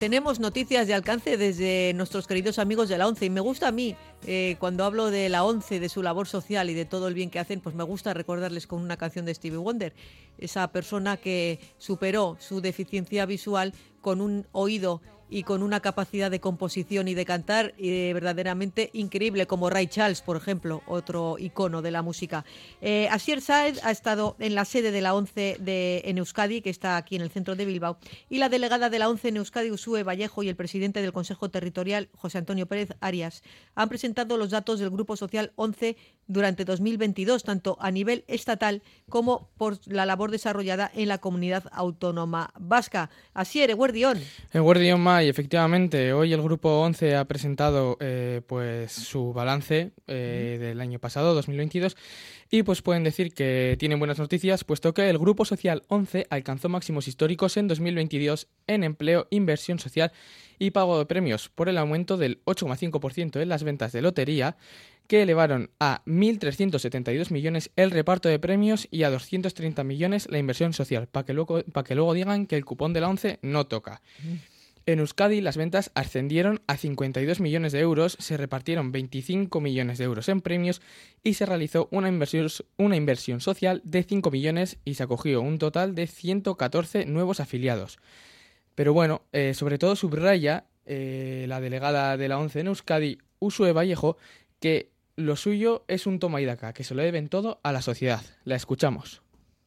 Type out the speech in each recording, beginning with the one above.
Tenemos noticias de alcance desde nuestros queridos amigos de la ONCE y me gusta a mí, cuando hablo de la ONCE, de su labor social y de todo el bien que hacen, pues me gusta recordarles con una canción de Stevie Wonder, esa persona que superó su deficiencia visual con un oído y con una capacidad de composición y de cantar verdaderamente increíble, como Ray Charles, por ejemplo, otro icono de la música. Asier Sáez ha estado en la sede de la ONCE en Euskadi, que está aquí en el centro de Bilbao, y la delegada de la ONCE en Euskadi, Uxue Vallejo, y el presidente del Consejo Territorial, José Antonio Pérez Arias, han presentado los datos del Grupo Social ONCE durante 2022, tanto a nivel estatal como por la labor desarrollada en la comunidad autónoma vasca. Asier, eguerdión. Eguerdión Mai, efectivamente, hoy el Grupo ONCE ha presentado pues su balance del año pasado, 2022, y pues pueden decir que tienen buenas noticias, puesto que el Grupo Social ONCE alcanzó máximos históricos en 2022 en empleo, inversión social y pago de premios, por el aumento del 8,5% en las ventas de lotería, que elevaron a 1.372 millones el reparto de premios y a 230 millones la inversión social, para que luego digan que el cupón de la ONCE no toca. En Euskadi las ventas ascendieron a 52 millones de euros, se repartieron 25 millones de euros en premios y se realizó una inversión social de 5 millones y se acogió un total de 114 nuevos afiliados. Pero bueno, sobre todo subraya la delegada de la ONCE en Euskadi, Uxue Vallejo, que lo suyo es un toma y daca, que se lo deben todo a la sociedad. La escuchamos.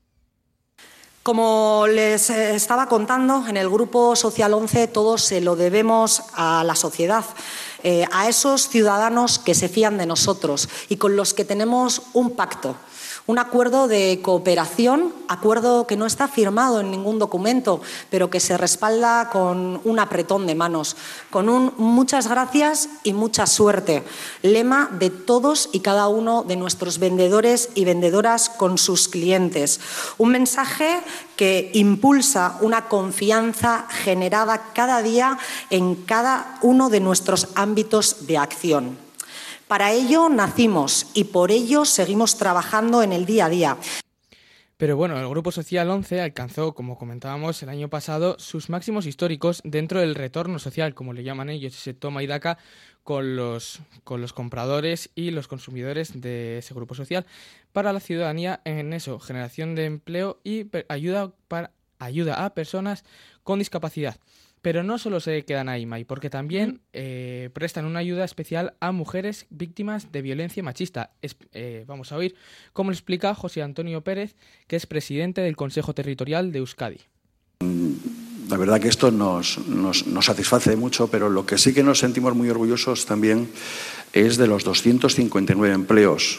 Como les estaba contando, en el Grupo Social ONCE todos se lo debemos a la sociedad, a esos ciudadanos que se fían de nosotros y con los que tenemos un pacto. Un acuerdo de cooperación, acuerdo que no está firmado en ningún documento, pero que se respalda con un apretón de manos, con un muchas gracias y mucha suerte, lema de todos y cada uno de nuestros vendedores y vendedoras con sus clientes. Un mensaje que impulsa una confianza generada cada día en cada uno de nuestros ámbitos de acción. Para ello nacimos y por ello seguimos trabajando en el día a día. Pero bueno, el Grupo Social ONCE alcanzó, como comentábamos el año pasado, sus máximos históricos dentro del retorno social, como le llaman ellos, ese toma y daca con los compradores y los consumidores de ese grupo social para la ciudadanía en eso, generación de empleo y ayuda a personas con discapacidad. Pero no solo se quedan ahí, Mai, porque también prestan una ayuda especial a mujeres víctimas de violencia machista. Vamos a oír cómo lo explica José Antonio Pérez, que es presidente del Consejo Territorial de Euskadi. La verdad que esto nos satisface mucho, pero lo que sí que nos sentimos muy orgullosos también es de los 259 empleos,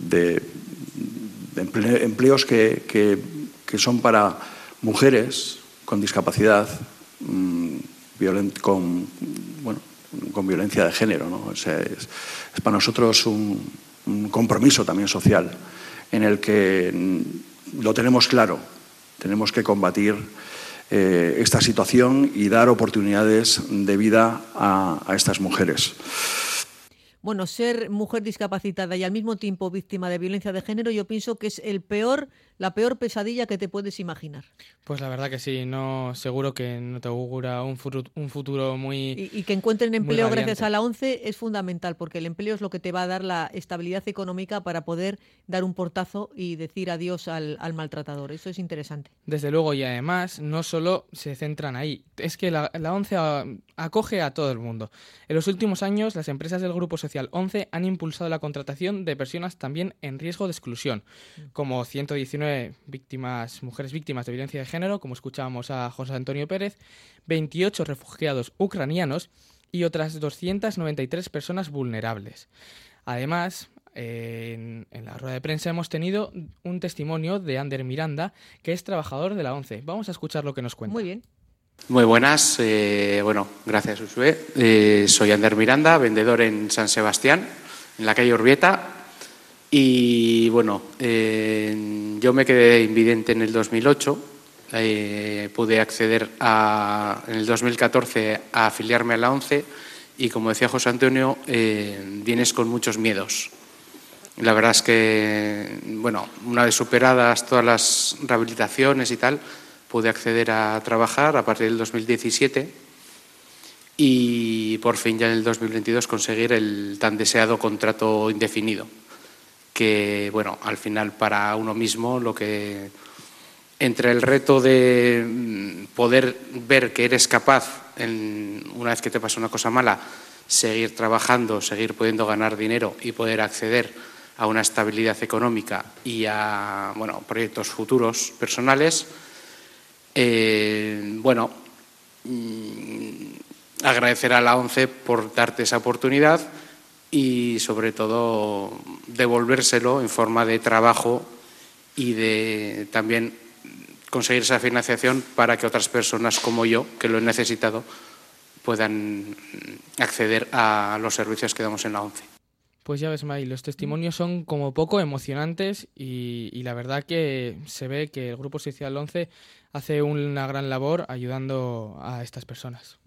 empleos que son para mujeres con discapacidad, con violencia de género, ¿no? O sea, es para nosotros un compromiso también social en el que lo tenemos claro. Tenemos que combatir esta situación y dar oportunidades de vida a estas mujeres. Bueno, ser mujer discapacitada y al mismo tiempo víctima de violencia de género, yo pienso que es la peor pesadilla que te puedes imaginar. Pues la verdad que sí, no, seguro que no te augura un futuro muy... Y que encuentren empleo gracias a la ONCE es fundamental, porque el empleo es lo que te va a dar la estabilidad económica para poder dar un portazo y decir adiós al maltratador. Eso es interesante. Desde luego, y además no solo se centran ahí, es que la ONCE acoge a todo el mundo. En los últimos años, las empresas del Grupo Social ONCE han impulsado la contratación de personas también en riesgo de exclusión, como 119 mujeres víctimas de violencia de género, como escuchábamos a José Antonio Pérez, 28 refugiados ucranianos y otras 293 personas vulnerables. Además, en la rueda de prensa hemos tenido un testimonio de Ander Miranda, que es trabajador de la ONCE. Vamos a escuchar lo que nos cuenta. Muy bien. Muy buenas, gracias Uxue. Soy Ander Miranda, vendedor en San Sebastián, en la calle Urbieta. Y bueno, yo me quedé invidente en el 2008, pude acceder en el 2014 a afiliarme a la ONCE y, como decía José Antonio, vienes con muchos miedos. La verdad es que, una vez superadas todas las rehabilitaciones y tal, pude acceder a trabajar a partir del 2017 y por fin ya en el 2022 conseguir el tan deseado contrato indefinido, que bueno, al final para uno mismo lo que entre el reto de poder ver que eres capaz, una vez que te pasa una cosa mala, seguir trabajando, seguir pudiendo ganar dinero y poder acceder a una estabilidad económica y a proyectos futuros personales, agradecer a la ONCE por darte esa oportunidad y sobre todo devolvérselo en forma de trabajo y de también conseguir esa financiación para que otras personas como yo, que lo he necesitado, puedan acceder a los servicios que damos en la ONCE. Pues ya ves, May, los testimonios son como poco emocionantes y la verdad que se ve que el Grupo Social 11 hace una gran labor ayudando a estas personas.